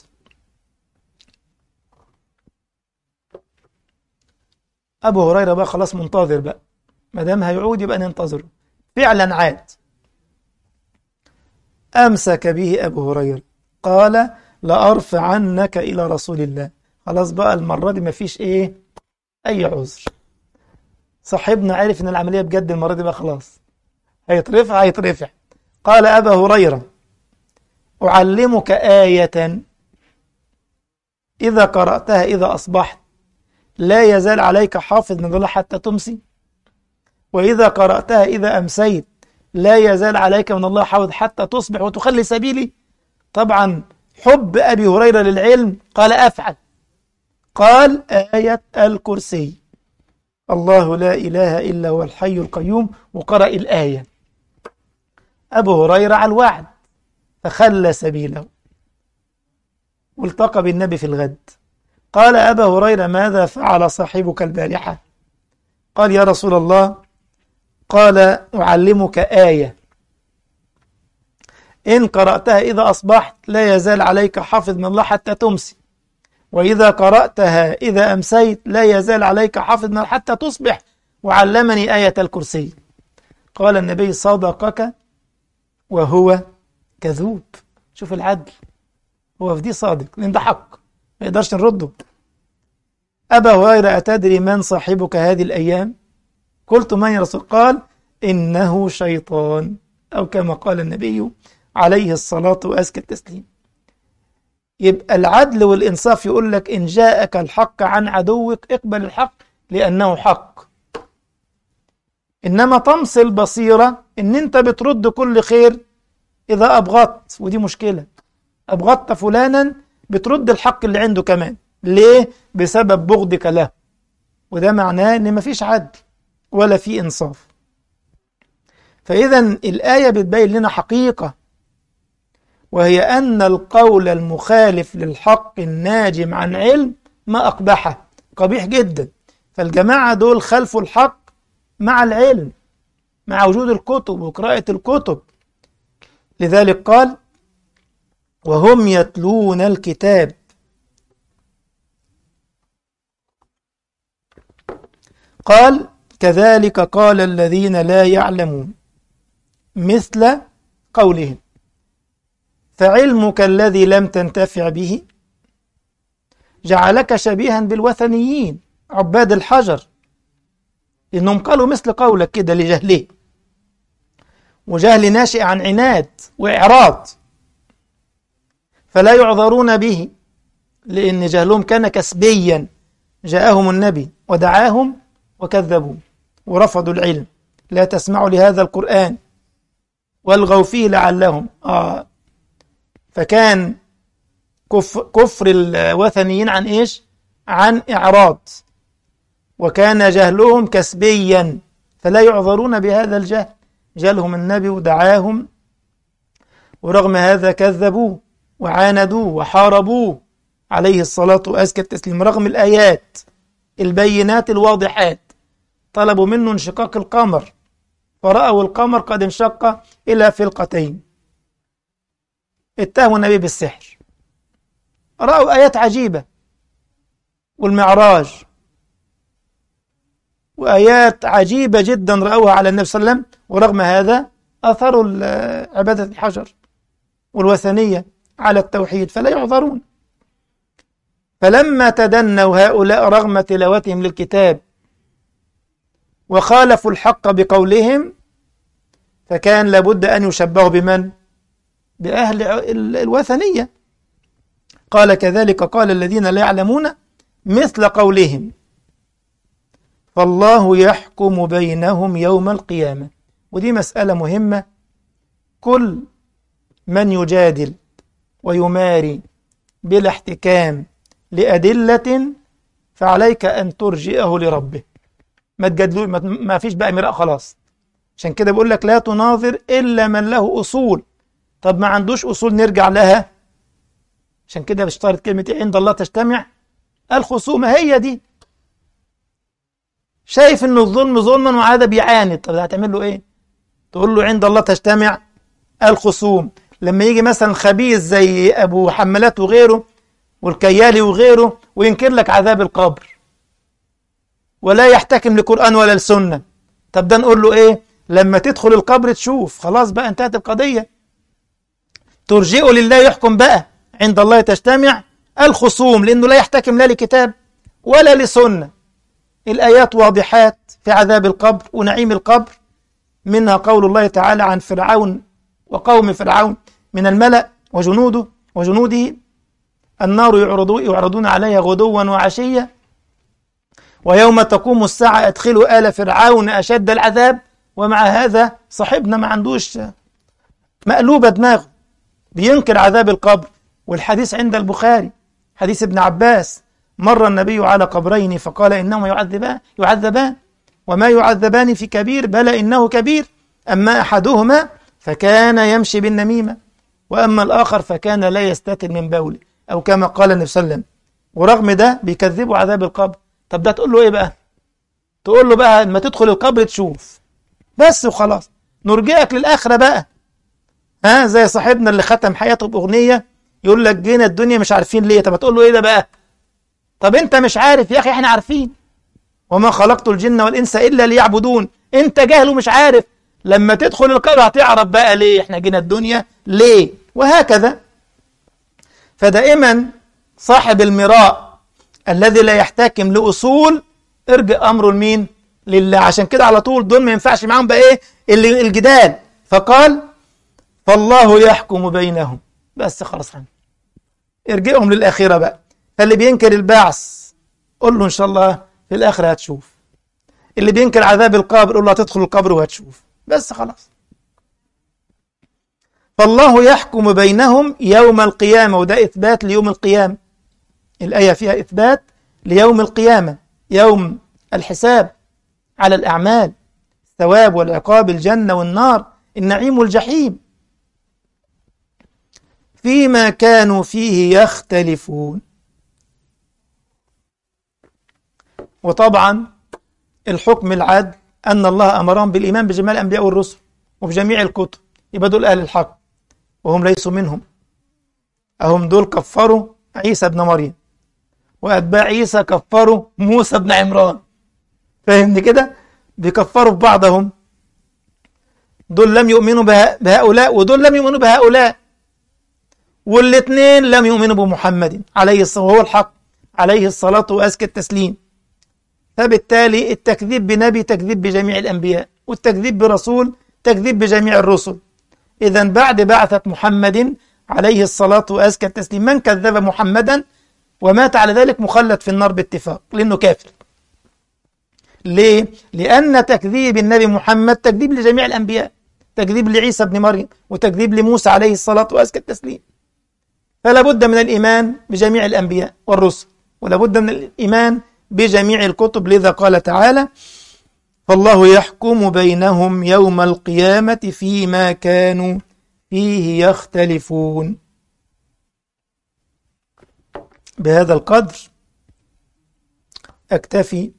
أبو هريرة بقى خلاص منتظر بقى، ما دام هيعود يبقى ننتظره. فعلا عاد. أمسك به أبو هريرة قال لأرفعنك إلى رسول الله. خلاص بقى المرة دي مفيش إيه أي عذر. صاحبنا عرف إن العملية بجد المرة دي بقى خلاص هيترفع. قال أبا هريرة أعلمك آية إذا قرأتها إذا أصبحت لا يزال عليك حافظ من الله حتى تمسي، وإذا قرأتها إذا أمسيت لا يزال عليك من الله حافظ حتى تصبح وتخلي سبيلي. طبعا حب أبي هريرة للعلم قال أفعل. قال آية الكرسي الله لا إله إلا هو الحي القيوم، وقرأ الآية. أبو هريرة على الوعد فخلى سبيله والتقى بالنبي في الغد. قال أبا هريرة ماذا فعل صاحبك البارحة؟ قال يا رسول الله قال أعلمك آية إن قرأتها إذا أصبحت لا يزال عليك حافظ من الله حتى تمسي، وإذا قرأتها إذا أمسيت لا يزال عليك حافظ من الله حتى تصبح، وعلمني آية الكرسي. قال النبي صدقك وهو كذوب. شوف العدل، هو في دي صادق لأن ده حق ما يقدرش نرده. أبا هريرة أتدري من صاحبك هذه الأيام؟ قلت من يا رسول؟ قال إنه شيطان، أو كما قال النبي عليه الصلاة وأزكى التسليم. يبقى العدل والإنصاف يقول لك إن جاءك الحق عن عدوك اقبل الحق لأنه حق. إنما طمس البصيرة إن أنت بترد كل خير إذا أبغضت، ودي مشكلة. أبغضت فلانا بترد الحق اللي عنده كمان. ليه؟ بسبب بغضك له، وده معناه إن مفيش عدل ولا في إنصاف. فإذا الآية بتبين لنا حقيقة، وهي أن القول المخالف للحق الناجم عن علم ما أقبحه، قبيح جدا. فالجماعة دول خلفوا الحق مع العلم، مع وجود الكتب وقراءة الكتب. لذلك قال وهم يتلون الكتاب. قال كذلك قال الذين لا يعلمون مثل قولهم، فعلمك الذي لم تنتفع به جعلك شبيها بالوثنيين عباد الحجر، إنهم قالوا مثل قولك كده لجهله، وجهل ناشئ عن عناد وإعراض، فلا يعذرون به لأن جهلهم كان كسبيا. جاءهم النبي ودعاهم وكذبوا ورفضوا العلم. لا تسمعوا لهذا القرآن والغوا فيه لعلهم فكان كفر الوثنيين عن إيش؟ عن إعراض، وكان جهلهم كسبيا فلا يعذرون بهذا الجهل. جالهم النبي ودعاهم، ورغم هذا كذبوه وعاندوه وحاربوه عليه الصلاة وأزكى التسليم، رغم الآيات البينات الواضحات. طلبوا منه انشقاق القمر فرأوا القمر قد انشق إلى فلقتين. اتهموا النبي بالسحر. رأوا آيات عجيبة والمعراج وآيات عجيبة جدا رأوها على النبي صلى الله عليه وسلم، ورغم هذا أثروا عبادة الحجر والوثنية على التوحيد فلا يعذرون. فلما تدنوا هؤلاء رغم تلاوتهم للكتاب وخالفوا الحق بقولهم، فكان لابد أن يشبهوا بمن؟ بأهل الوثنية. قال كذلك قال الذين لا يعلمون مثل قولهم فالله يحكم بينهم يوم القيامة. ودي مسألة مهمة. كل من يجادل ويماري بلا احتكام لأدلة فعليك أن ترجئه لربه. ما تجادلوش، ما فيش بقى مراء خلاص. عشان كده بقول لك لا تناظر إلا من له أصول طب ما عندوش أصول نرجع لها، عشان كده بيشترط كلمة عند الله تجتمع الخصومة. هي دي شايف إنه الظلم ظلما وعادة بيعاند، طب هتعمل له إيه؟ تقول له عند الله تجتمع الخصوم. لما يجي مثلا خبيث زي أبو حمالات وغيره والكيالي وغيره وينكر لك عذاب القبر ولا يحتكم لقرآن ولا لسنة، طب ده نقول له إيه؟ لما تدخل القبر تشوف، خلاص بقى انتهت القضية، ترجئه لله يحكم بقى. عند الله تجتمع الخصوم، لأنه لا يحتكم لا لكتاب ولا لسنة. الآيات واضحات في عذاب القبر ونعيم القبر، منها قول الله تعالى عن فرعون وقوم فرعون من الملأ وجنوده النار يعرضون عليها غدوا وعشيا ويوم تقوم الساعة أدخلوا آل فرعون أشد العذاب. ومع هذا صاحبنا ما عندوش، مقلوبة دماغه، بينكر عذاب القبر. والحديث عند البخاري حديث ابن عباس: مر النبي على قبرين فقال إنهما يعذبان وما يعذبان في كبير بلى إنه كبير، أما أحدهما فكان يمشي بالنميمة وأما الآخر فكان لا يستتر من بوله، أو كما قال النبي صلى الله عليه وسلم. ورغم ده بيكذبوا عذاب القبر. طب ده تقول له إيه بقى؟ تقول له بقى لما تدخل القبر تشوف بس وخلاص، نرجعك للآخرة بقى. زي صاحبنا اللي ختم حياته بأغنية يقول لك جينا الدنيا مش عارفين ليه. طب تقول له إيه ده بقى؟ طب أنت مش عارف يا أخي، إحنا عارفين. وما خلقت الجن والإنس إلا ليعبدون. أنت جاهل ومش عارف، لما تدخل القبر هتعرف بقى ليه إحنا جينا الدنيا ليه، وهكذا. فدائما صاحب المراء الذي لا يحتكم لأصول ارجع أمره لمين؟ لله. عشان كده على طول دول ما ينفعش معاهم بقى إيه الجدال. فقال فالله يحكم بينهم، بس خلاص ارجعهم للآخرة بقى. فاللي بينكر البعث قول له إن شاء الله في الآخرة هتشوف. اللي بينكر عذاب القبر قول له هتدخل القبر وهتشوف، بس خلاص. فالله يحكم بينهم يوم القيامة، وده إثبات ليوم القيامة. الآية فيها إثبات ليوم القيامة، يوم الحساب على الأعمال، الثواب والعقاب، الجنة والنار، النعيم والجحيم، فيما كانوا فيه يختلفون. وطبعا الحكم العدل أن الله أمرهم بالإيمان بجميع الأنبياء والرسل وبجميع الكتب، يبقى دول أهل الحق وهم ليسوا منهم. أهم دول كفروا عيسى ابن مريم، وأتباع عيسى كفروا موسى ابن عمران. فاهمني كده؟ بيكفروا في بعضهم. دول لم يؤمنوا بهؤلاء ودول لم يؤمنوا بهؤلاء، والاثنين لم يؤمنوا بمحمد عليه الصلاة وهو الحق عليه الصلاة وأزكى التسليم. فبالتالي التكذيب بنبي تكذيب بجميع الأنبياء، والتكذيب برسول تكذيب بجميع الرسل. إذن بعد بعثة محمد عليه الصلاة وأزكى التسليم من كذب محمدا ومات على ذلك مخلد في النار باتفاق، لأنه كافر. ليه؟ لأن تكذيب النبي محمد تكذيب لجميع الأنبياء، تكذيب لعيسى ابن مريم وتكذيب لموسى عليه الصلاة وأزكى التسليم. فلا بد من الإيمان بجميع الأنبياء والرسل، ولا بد من الإيمان بجميع الكتب. لذا قال تعالى فالله يحكم بينهم يوم القيامة فيما كانوا فيه يختلفون. بهذا القدر أكتفي،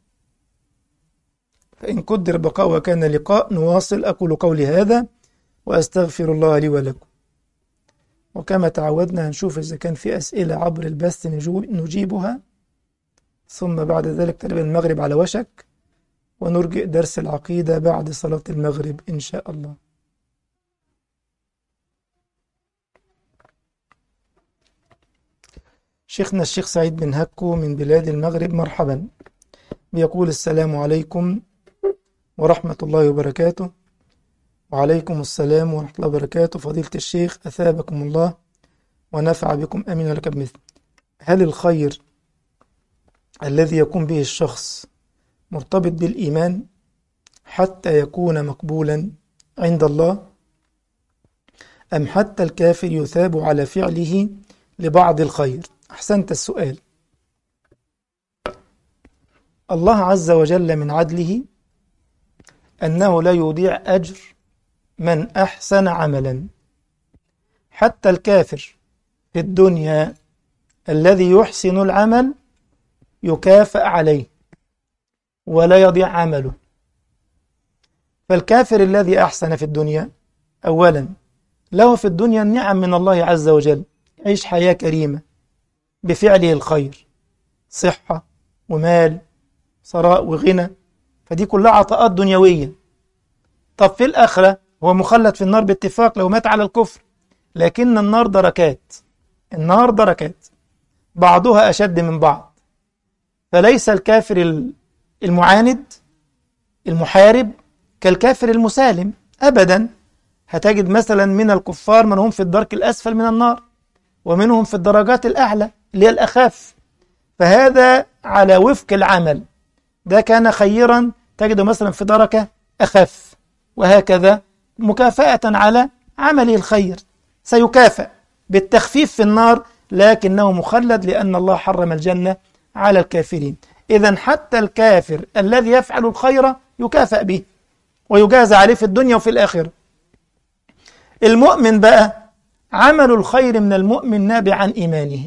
فإن قدر بقاء وكان لقاء نواصل. أقول قولي هذا وأستغفر الله لي ولكم. وكما تعودنا هنشوف إذا كان في أسئلة عبر البث نجيبها، ثم بعد ذلك تقريبا المغرب على وشك، ونرجئ درس العقيدة بعد صلاة المغرب إن شاء الله. شيخنا الشيخ سعيد بن هكو من بلاد المغرب مرحبا، بيقول السلام عليكم ورحمة الله وبركاته. وعليكم السلام ورحمة الله وبركاته فضيلة الشيخ، أثابكم الله ونفع بكم أمين ولك بمثل. هل الخير الذي يقوم به الشخص مرتبط بالإيمان حتى يكون مقبولا عند الله، أم حتى الكافر يثاب على فعله لبعض الخير؟ أحسنت السؤال. الله عز وجل من عدله أنه لا يضيع أجر من أحسن عملا، حتى الكافر في الدنيا الذي يحسن العمل يكافأ عليه ولا يضيع عمله. فالكافر الذي أحسن في الدنيا أولا له في الدنيا النعم من الله عز وجل، يعيش حياة كريمة بفعله الخير، صحة ومال ثراء وغنى، فدي كلها عطاءات دنيوية. طب في الآخرة هو مخلد في النار باتفاق لو مات على الكفر، لكن النار دركات، النار دركات بعضها أشد من بعض. فليس الكافر المعاند المحارب كالكافر المسالم أبدا. هتجد مثلا من الكفار من هم في الدرك الأسفل من النار، ومنهم في الدرجات الأعلى اللي هي الأخف، فهذا على وفق العمل. ده كان خيرا تجده مثلا في دركة أخف، وهكذا مكافأة على عمله الخير سيكافأ بالتخفيف في النار، لكنه مخلد لأن الله حرم الجنة على الكافرين. إذن حتى الكافر الذي يفعل الخير يكافأ به ويجازى عليه في الدنيا وفي الآخرة. المؤمن بقى عمل الخير من المؤمن نابع عن إيمانه،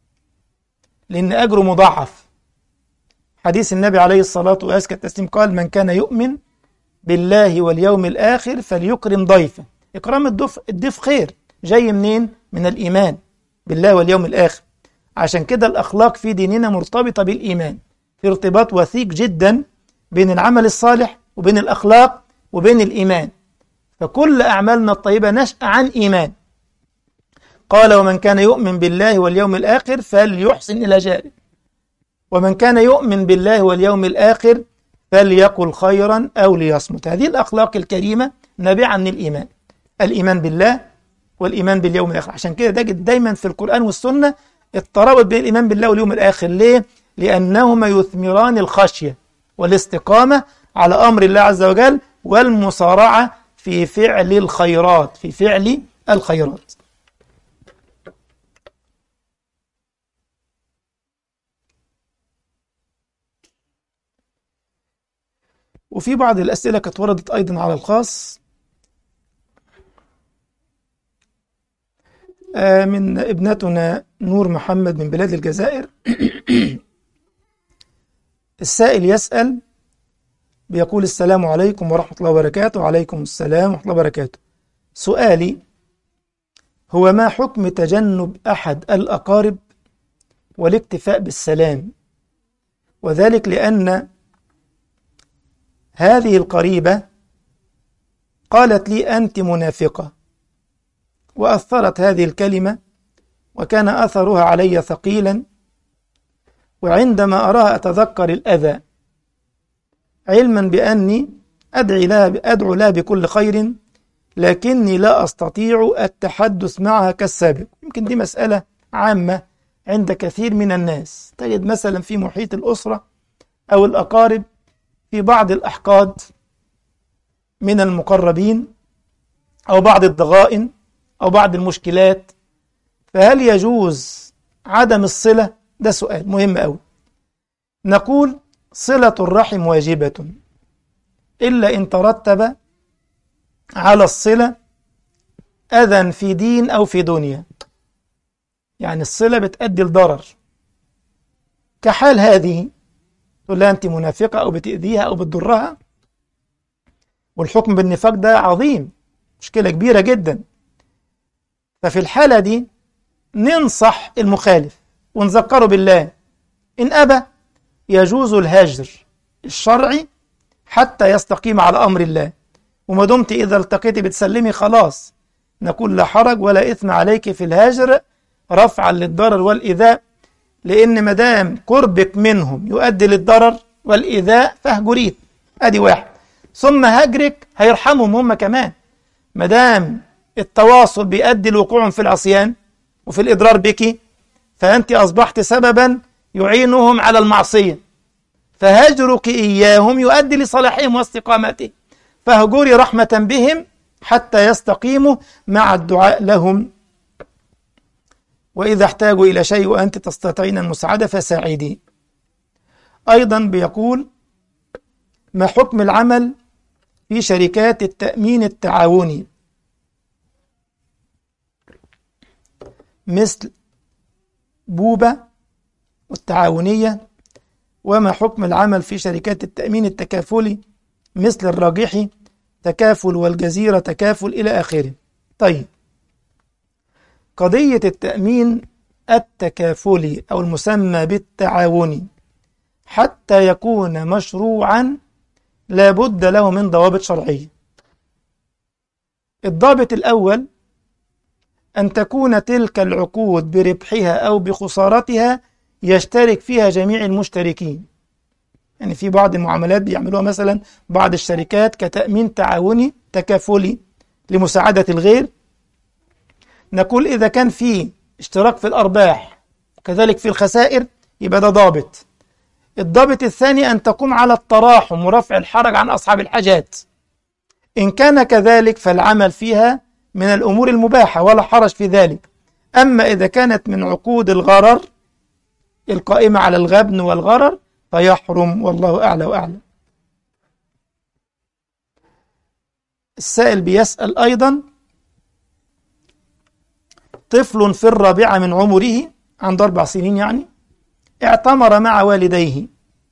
لأن أجره مضاعف. حديث النبي عليه الصلاة والسلام قال: من كان يؤمن بالله واليوم الآخر فليكرم ضيفه. إكرام الضيف خير جاي منين؟ من الإيمان بالله واليوم الآخر. عشان كده الأخلاق في ديننا مرتبطة بالإيمان، في ارتباط وثيق جدا بين العمل الصالح وبين الأخلاق وبين الإيمان. فكل أعمالنا الطيبة نشأ عن إيمان. قال: ومن كان يؤمن بالله واليوم الآخر فليحسن إلى جاره، ومن كان يؤمن بالله واليوم الآخر فليقل خيرا أو ليصمت. هذه الأخلاق الكريمة نابعة من الإيمان، الإيمان بالله والإيمان باليوم الآخر. عشان كده تجد دايما في القرآن والسنة الترابط بين الإيمان بالله واليوم الآخر. ليه؟ لأنهما يثمران الخشية والاستقامة على أمر الله عز وجل والمسارعة في فعل الخيرات، في فعل الخيرات. وفي بعض الأسئلة كانت وردت أيضا على الخاص من ابنتنا نور محمد من بلاد الجزائر. السائل يسأل بيقول: السلام عليكم ورحمة الله وبركاته. وعليكم السلام ورحمة الله وبركاته. سؤالي هو: ما حكم تجنب أحد الأقارب والاكتفاء بالسلام؟ وذلك لأن هذه القريبة قالت لي: أنت منافقة، وأثرت هذه الكلمة وكان أثرها علي ثقيلا، وعندما أراها أتذكر الأذى، علما بأني أدعو لها بكل خير، لكني لا أستطيع التحدث معها كالسابق. يمكن دي مسألة عامة عند كثير من الناس. تجد مثلا في محيط الأسرة أو الأقارب في بعض الأحقاد من المقربين أو بعض الضغائن أو بعض المشكلات، فهل يجوز عدم الصلة؟ ده سؤال مهم أوي. نقول: صلة الرحم واجبة إلا إن ترتب على الصلة أذى في دين أو في دنيا. يعني الصلة بتؤدي الضرر، كحال هذه تقول لها أنت منافقة أو بتأذيها أو بتضرها، والحكم بالنفاق ده عظيم، مشكلة كبيرة جدا. ففي الحالة دي ننصح المخالف ونذكره بالله. إن أبى يجوز الهجر الشرعي حتى يستقيم على أمر الله، وما دمت إذا التقيتي بتسلمي خلاص، نقول لا حرج ولا إثم عليك في الهجر رفعا للضرر والإيذاء، لأن مدام قربك منهم يؤدي للضرر والإيذاء فاهجريه، أدي واحد. ثم هجرك هيرحمهم هم كمان، مدام التواصل بيؤدي لوقوعهم في العصيان وفي الإضرار بك، فأنت أصبحت سببا يعينهم على المعصية، فهجرك إياهم يؤدي لصلاحهم واستقامتهم، فهجوري رحمة بهم حتى يستقيموا مع الدعاء لهم. وإذا احتاجوا إلى شيء وأنت تستطيعين المساعدة فساعدي. أيضا بيقول: ما حكم العمل في شركات التأمين التعاوني؟ مثل بوبة والتعاونية؟ وما حكم العمل في شركات التأمين التكافلي مثل الراجحي تكافل والجزيرة تكافل إلى آخره؟ طيب، قضية التأمين التكافلي أو المسمى بالتعاوني حتى يكون مشروعا لا بد له من ضوابط شرعية. الضابط الأول أن تكون تلك العقود بربحها أو بخسارتها يشترك فيها جميع المشتركين. يعني في بعض المعاملات بيعملوها مثلا بعض الشركات كتأمين تعاوني تكافلي لمساعدة الغير، نقول إذا كان في اشتراك في الأرباح وكذلك في الخسائر يبقى ده ضابط. الضابط الثاني أن تقوم على التراحم ورفع الحرج عن أصحاب الحاجات. إن كان كذلك فالعمل فيها من الأمور المباحة ولا حرج في ذلك. أما إذا كانت من عقود الغرر القائمة على الغبن والغرر فيحرم، والله أعلى وأعلم. السائل بيسأل أيضا: طفل في الرابعة من عمره، عند 4 سنين يعني، اعتمر مع والديه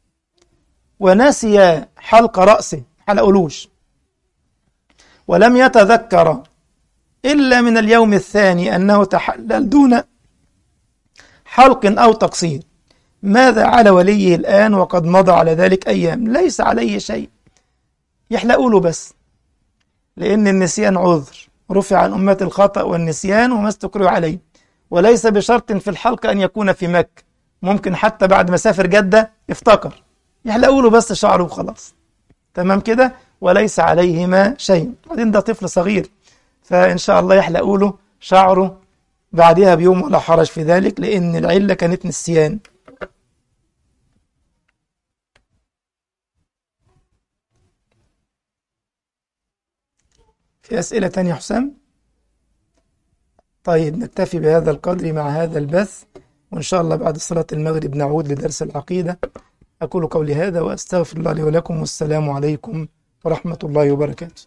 ونسي حلق رأسه، حلقلوش، ولم يتذكر إلا من اليوم الثاني أنه تحلل دون حلق أو تقصير. ماذا على وليه الآن وقد مضى على ذلك أيام؟ ليس عليه شيء، يحلقوا له بس، لأن النسيان عذر، رفع عن أمة الخطأ والنسيان وما استكرهوا عليه. وليس بشرط في الحلق أن يكون في مكة، ممكن حتى بعد ما سافر جدة افتكر، يحلقوا له بس شعره وخلاص، تمام كده، وليس عليهما شيء. بعدين ده طفل صغير، فإن شاء الله يحلقوا له شعره بعدها بيوم ولا حرج في ذلك، لأن العلة كانت نسيان. في أسئلة تانية يا حسام؟ طيب نكتفي بهذا القدر مع هذا البث، وإن شاء الله بعد صلاة المغرب نعود لدرس العقيدة. أقول قولي هذا وأستغفر الله لي ولكم، والسلام عليكم ورحمة الله وبركاته.